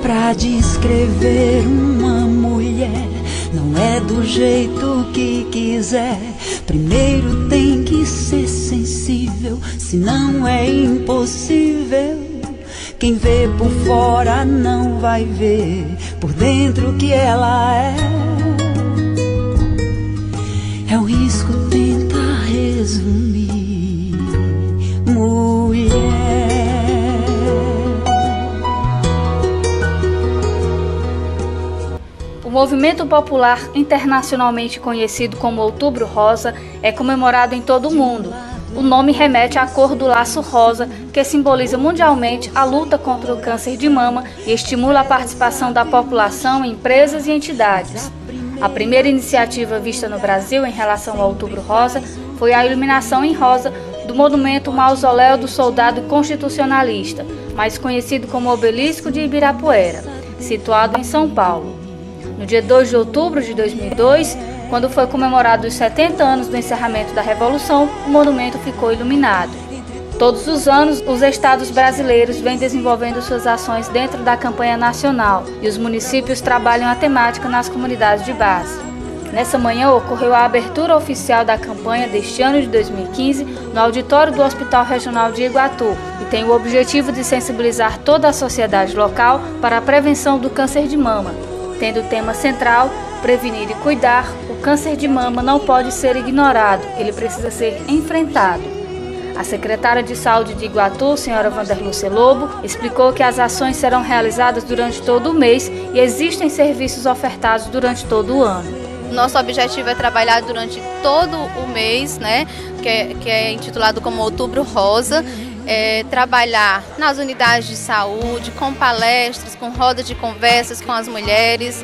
pra descrever uma mulher, não é do jeito que quiser. Primeiro tem que ser sensível, senão é impossível. Quem vê por fora não vai ver por dentro que ela é. É o risco tentar resumir mulher. O movimento popular internacionalmente conhecido como Outubro Rosa é comemorado em todo o mundo. O nome remete à cor do laço rosa, que simboliza mundialmente a luta contra o câncer de mama e estimula a participação da população em empresas e entidades. A primeira iniciativa vista no Brasil em relação ao Outubro Rosa foi a iluminação em rosa do monumento Mausoléu do Soldado Constitucionalista, mais conhecido como Obelisco de Ibirapuera, situado em São Paulo. No dia 2 de outubro de 2002, quando foi comemorado os 70 anos do encerramento da Revolução, o monumento ficou iluminado. Todos os anos, os estados brasileiros vêm desenvolvendo suas ações dentro da campanha nacional e os municípios trabalham a temática nas comunidades de base. Nessa manhã ocorreu a abertura oficial da campanha deste ano de 2015 no auditório do Hospital Regional de Iguatu e tem o objetivo de sensibilizar toda a sociedade local para a prevenção do câncer de mama, tendo o tema central prevenir e cuidar. O câncer de mama não pode ser ignorado, ele precisa ser enfrentado. A secretária de Saúde de Iguatu, senhora Vanderlúcia Lobo, explicou que as ações serão realizadas durante todo o mês e existem serviços ofertados durante todo o ano. Nosso objetivo é trabalhar durante todo o mês, né, que é intitulado como Outubro Rosa, trabalhar nas unidades de saúde, com palestras, com rodas de conversas com as mulheres,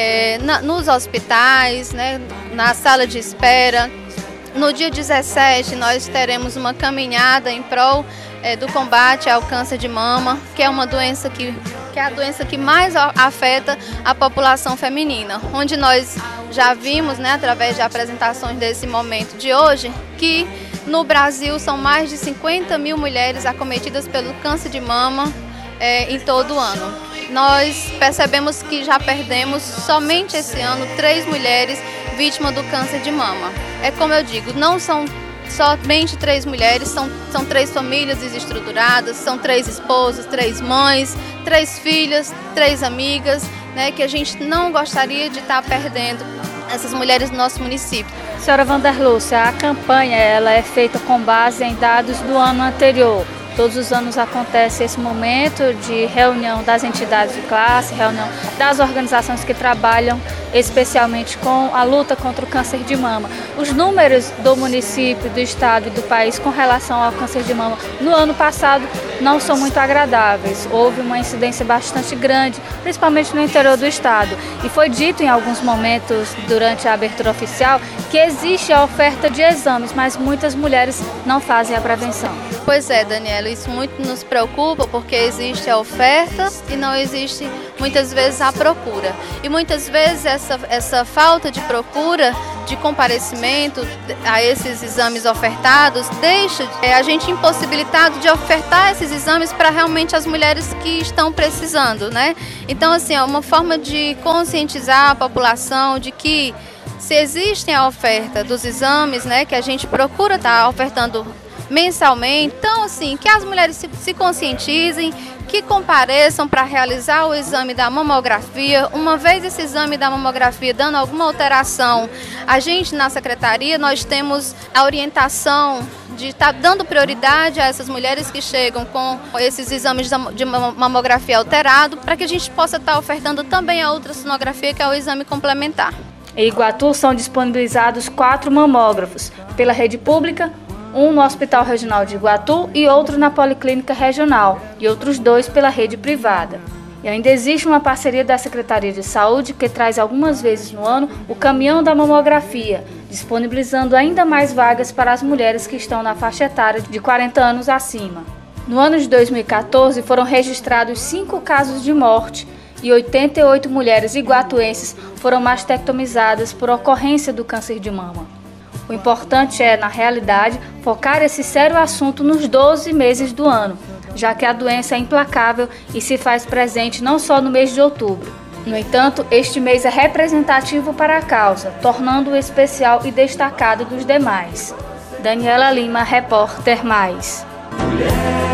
nos hospitais, né, na sala de espera. No dia 17, nós teremos uma caminhada em prol do combate ao câncer de mama, que é uma doença que é a doença que mais afeta a população feminina, onde nós já vimos, né, através de apresentações desse momento de hoje, que no Brasil são mais de 50 mil mulheres acometidas pelo câncer de mama em todo o ano. Nós percebemos que já perdemos somente esse ano 3 mulheres vítimas do câncer de mama. É como eu digo, não são somente 3 mulheres, são 3 famílias desestruturadas, são 3 esposas, 3 mães, 3 filhas, 3 amigas, né, que a gente não gostaria de estar perdendo essas mulheres no nosso município. Senhora Vanderlúcia, a campanha ela é feita com base em dados do ano anterior. Todos os anos acontece esse momento de reunião das entidades de classe, reunião das organizações que trabalham especialmente com a luta contra o câncer de mama. Os números do município, do estado e do país com relação ao câncer de mama no ano passado não são muito agradáveis. Houve uma incidência bastante grande, principalmente no interior do estado. E foi dito em alguns momentos durante a abertura oficial que existe a oferta de exames, mas muitas mulheres não fazem a prevenção. Pois é, Daniela, isso muito nos preocupa porque existe a oferta e não existe muitas vezes a procura. E muitas vezes essa falta de procura, de comparecimento a esses exames ofertados, deixa a gente impossibilitado de ofertar esses exames para realmente as mulheres que estão precisando, né? Então, assim, é uma forma de conscientizar a população de que se existe a oferta dos exames, né, que a gente procura estar ofertando mensalmente, então, assim, que as mulheres se conscientizem, que compareçam para realizar o exame da mamografia. Uma vez esse exame da mamografia dando alguma alteração, a gente na secretaria, nós temos a orientação de estar dando prioridade a essas mulheres que chegam com esses exames de mamografia alterado, para que a gente possa estar ofertando também a ultrassonografia, que é o exame complementar. Em Iguatu são disponibilizados 4 mamógrafos pela rede pública, um no Hospital Regional de Iguatu e outro na Policlínica Regional, e outros 2 pela rede privada. E ainda existe uma parceria da Secretaria de Saúde que traz algumas vezes no ano o caminhão da mamografia, disponibilizando ainda mais vagas para as mulheres que estão na faixa etária de 40 anos acima. No ano de 2014 foram registrados 5 casos de morte e 88 mulheres iguatuenses foram mastectomizadas por ocorrência do câncer de mama. O importante é, na realidade, focar esse sério assunto nos 12 meses do ano, já que a doença é implacável e se faz presente não só no mês de outubro. No entanto, este mês é representativo para a causa, tornando-o especial e destacado dos demais. Daniela Lima, repórter Mais.